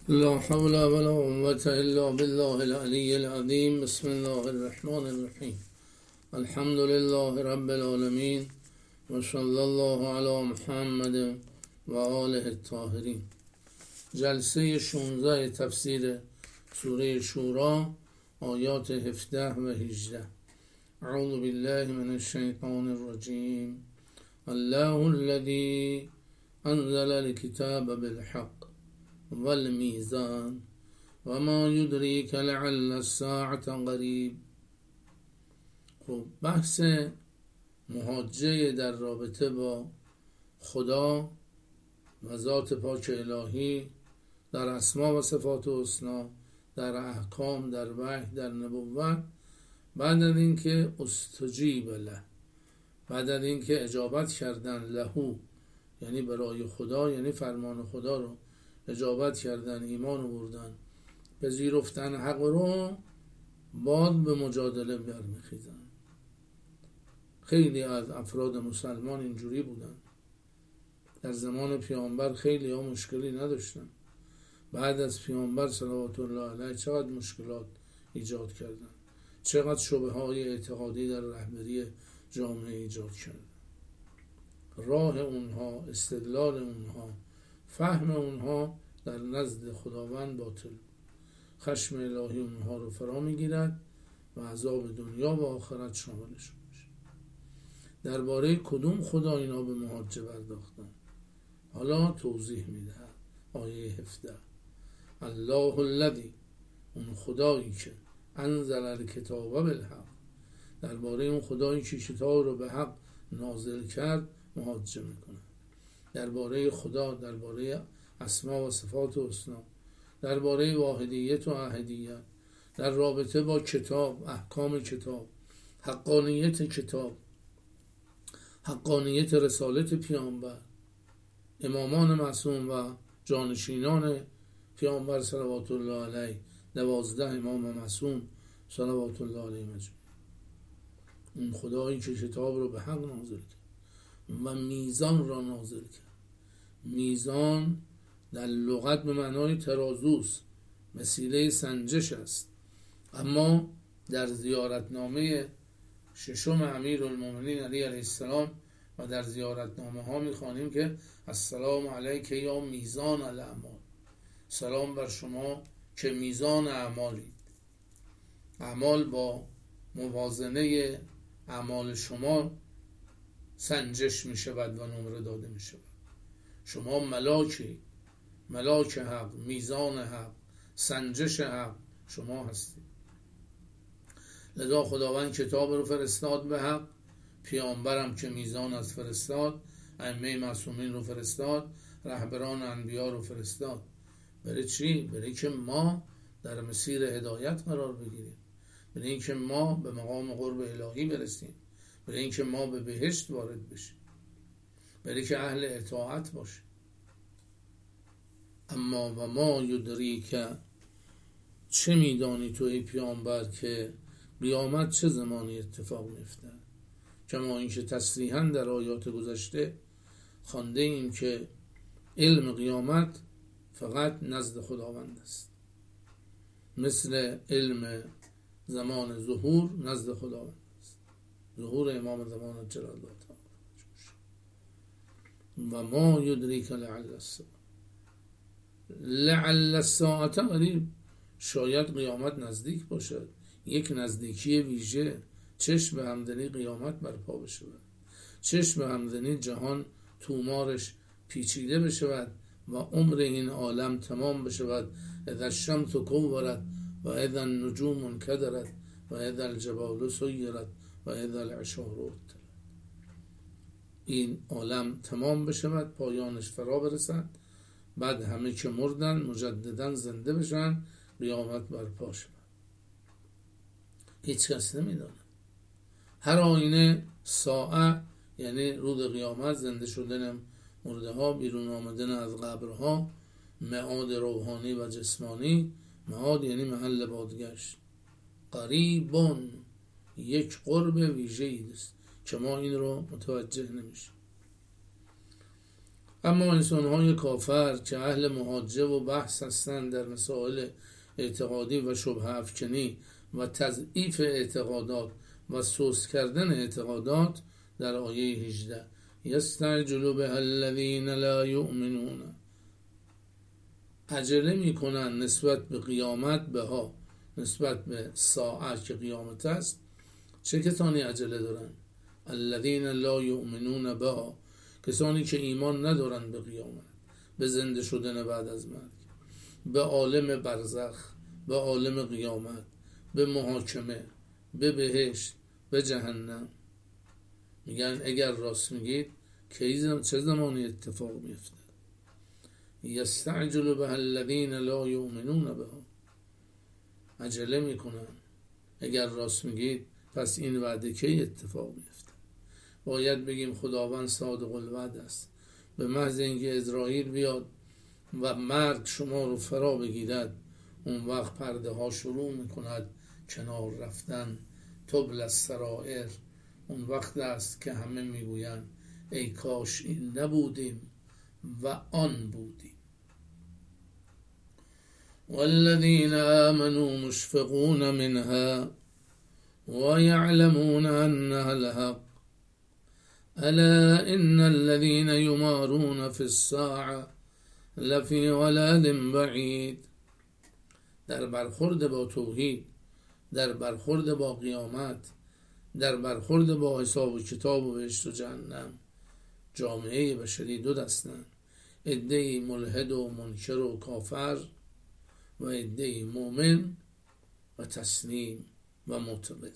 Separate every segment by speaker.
Speaker 1: لا حول ولا قوة إلا بالله العلي العظيم. بسم الله الرحمن الرحیم. الحمد لله رب العالمین و صلی الله علی محمد و آله الطاهرین. جلسه 16 تفسیر سوره شورا، آیات 17 و 18. اعوذ بالله من الشیطان الرجیم. الله الذي انزل الكتاب بالحق والمیزان و ما یدریک لعل الساعة قریب. خب بحث محاجه در رابطه با خدا و ذات پاک الهی در اسما و صفات حسنا، در احکام، در وحی، در نبوت، بعد از اینکه استجیب له، بعد از اینکه اجابت کردن لهو، یعنی برای خدا، یعنی فرمان خدا رو اجابت کردن، ایمان آوردن، پذیرفتن حق رو، بعد به مجادله برمیخیزن. خیلی از افراد مسلمان اینجوری بودن. در زمان پیامبر خیلی ها مشکلی نداشتن. بعد از پیامبر صلوات الله علیه چقدر مشکلات ایجاد کردن، چقدر شبه های اعتقادی در رهبری جامعه ایجاد کردن. راه اونها، استدلال اونها، فهم اونها در نزد خداوند باطل. خشم الهی اونها رو فرا میگیرد و عذاب دنیا و آخرت شاملشون میشه. درباره کدوم خدا اینا به محاجه پرداختن؟ حالا توضیح میده. آیه 17. الله الذی، اون خدایی که انزل الکتاب بالحق، درباره اون خدایی که کتاب رو به حق نازل کرد محاجه میکنه. درباره خدا، درباره اسما و صفات حسنا، درباره واحدیت و احدیت، در رابطه با کتاب، احکام کتاب، حقانیت کتاب، حقانیت رسالت پیامبر، امامان معصوم و جانشینان پیامبر صلوات الله علیه، 12 امام معصوم صلوات الله علیه مجموعین. اون خدایی که کتاب رو به حق نازل کرد و میزان را نازل کرد. میزان در لغت به معنای ترازوست، وسیله سنجش است، اما در زیارتنامه ششم امیرالمومنین علی علیه السلام و در زیارتنامه ها میخوانیم که السلام علیک یا میزان الاعمال، سلام بر شما که میزان اعمالید. اعمال با موازنه اعمال شما سنجش می شود و نمره داده می شود. شما ملاک حق، میزان حق، سنجش حق شما هستید. لذا خداوند کتاب رو فرستاد به حق، پیامبرم که میزان از فرستاد، ائمه معصومین رو فرستاد، رهبران انبیا رو فرستاد. برای چی؟ برای که ما در مسیر هدایت قرار بگیریم، برای اینکه ما به مقام قرب الهی برسیم، برای اینکه ما به بهشت وارد بشیم، برای که اهل اطاعت باشیم. اما و ما یدریک، چه میدانی تو ای پیامبر که قیامت چه زمانی اتفاق میفته؟ کما اینکه تصریحا در آیات گذشته خوانده ایم که علم قیامت فقط نزد خداوند است، مثل علم زمان ظهور نزد خداوند است، ظهور امام زمان جلال الله تعالی. و ما یدریک لعل الساعة، لعل الساعة قریب، شاید قیامت نزدیک باشد. یک نزدیکی ویژه، چشم به همدنی قیامت برپا بشود، چشم به همدنی جهان تومارش پیچیده بشود و عمر این عالم تمام بشود. اذا الشمس کورت و اذا النجوم انکدرت و اذا الجبال سیرت و اذا العشار عطلت. این عالم تمام بشود، پایانش فرا برسد، بعد همه که مردن مجددا زنده بشن، قیامت برپا شود. هیچ کس نمیدونه. هر آینه ساعه یعنی روز قیامت، زنده شدن مرده ها، بیرون آمدن از قبرها، معاد روحانی و جسمانی. معاد یعنی محل بازگشت. قریبون، یک قرب ویژه‌ای است که ما این رو متوجه نمیشیم. اما انسان‌های کافر که اهل محاجه و بحث هستند در مسائل اعتقادی و شبهه افکنی و تضعیف اعتقادات و سوس کردن اعتقادات، در آیه 18 یستعجل بها الذین لا یؤمنون، عجله میکنن نسبت به قیامت، بها نسبت به ساعت که قیامت است. چه کسانی عجله دارن؟ الذین لا یؤمنون بها، کسانی که ایمان ندارن به قیامت، به زنده شدن بعد از مرگ، به عالم برزخ، به عالم قیامت، به محاکمه، به بهشت، به جهنم. میگن اگر راست میگید چه زمانی اتفاق میفته؟ یستعجل بها الذین لا یؤمنون بها، عجله میکنن اگر راست میگید پس این وعده کی اتفاق میفته؟ باید بگیم خداوند صادق الوعد است. به محض اینکه عزراییل بیاد و مرگ شما رو فرا بگیرد، اون وقت پرده ها شروع میکند کنار رفتن، تبل السرائر. اون وقت است که همه میگویند ای کاش این نبودیم و آن بودیم. والذین آمنوا مشفقون منها ويعلمون أنها الحق ألا إن الذين يمارون في الساعة لفي ضلال بعید. در برخورد با توحید، در برخورد با قیامت، در برخورد با حساب و کتاب و بهشت و جهنم، جامعه بشری دو دستند: عده‌ای ملحد و منکر و کافر و عده‌ای مؤمن و تسلیم و معتقد.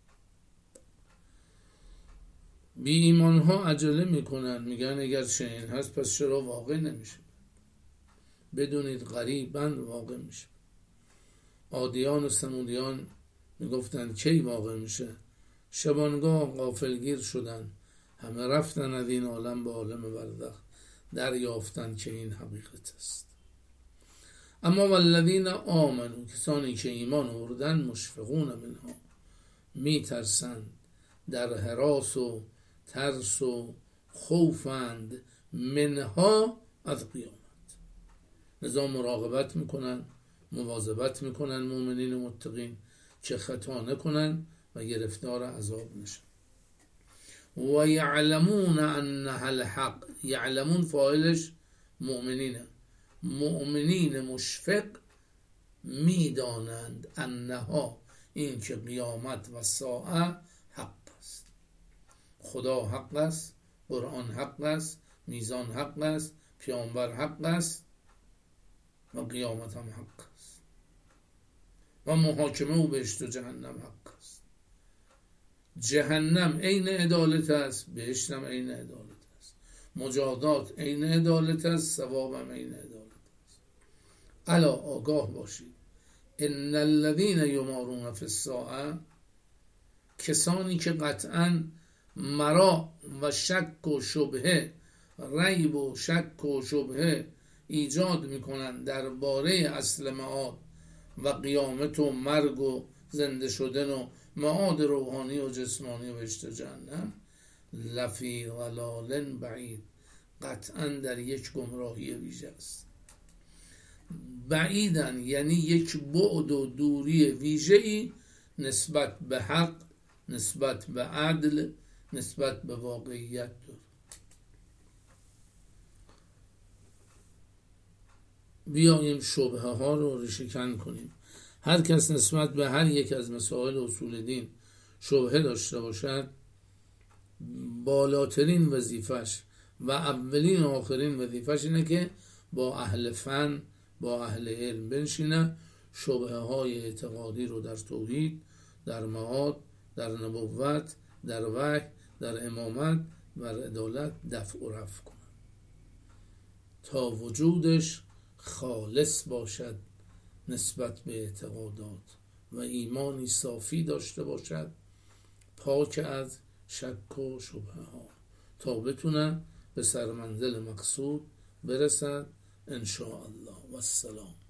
Speaker 1: بی ایمان ها عجله میکنن، میگن اگر چنین هست پس چرا واقع نمیشه؟ بدونید قریباً واقع میشه. عادیان و ثمودیان میگفتن کی واقع میشه؟ شبانگاه غافلگیر شدن، همه رفتن از این عالم به عالم برزخ، دریافتن که این حقیقت است. اما والذین آمنوا، کسانی که ایمان آوردن، مشفقون منها، میترسند، در هراس و ترس و خوفند، منها، از قیامت. لذا مراقبت میکنن، مواظبت میکنن مؤمنین و متقین که خطا نکنن و گرفتار عذاب نشن. و یعلمون انها الحق، یعلمون فاعلش مؤمنینه، مؤمنین مشفق میدانند انها، این که قیامت و ساعه حق است. خدا حق است، قرآن حق است، میزان حق است، پیامبر حق است و قیامت هم حق است و محاکمه و بهشت و جهنم حق است. جهنم عین عدالت است، بهشت هم عین عدالت است. مجازات عین عدالت است، ثواب هم عین عدالت است. الا آگاه باشید، ان الذین یمارون فی الساعه، کسانی که قطعاً مرا و شک و شبهه، ریب و شک و شبهه ایجاد میکنن درباره اصل معاد و قیامت و مرگ و زنده شدن و معاد روحانی و جسمانی و بهشت و جهنم، لفی ضلال بعید، قطعا در یک گمراهی ویژه است. بعیدن یعنی یک بعد و دوری ویژه‌ای نسبت به حق، نسبت به عدل، نسبت به واقعیت داره. بیاییم شبهه ها رو ریشه‌کن کنیم. هر کس نسبت به هر یک از مسائل اصول دین شبهه داشته باشد، بالاترین وظیفش و اولین و آخرین وظیفش اینه که با اهل فن، با اهل علم بنشینه، شبهه های اعتقادی رو در توحید، در معاد، در نبوت، در وحی، در امامت و عدالت دفع و رفع کنه تا وجودش خالص باشد نسبت به اعتقادات و ایمانی صافی داشته باشد، پاک از شک و شبهه ها، تا بتونه به سرمنزل مقصود برسد ان شاء الله. و السلام.